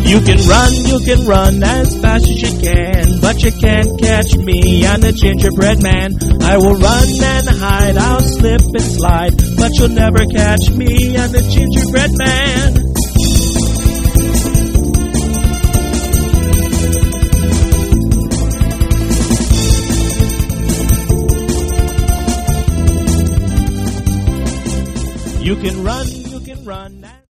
You can run as fast as you can, but you can't catch me, I'm the gingerbread man. I will run and hide, I'll slip and slide, but you'll never catch me, I'm the gingerbread man. You can run,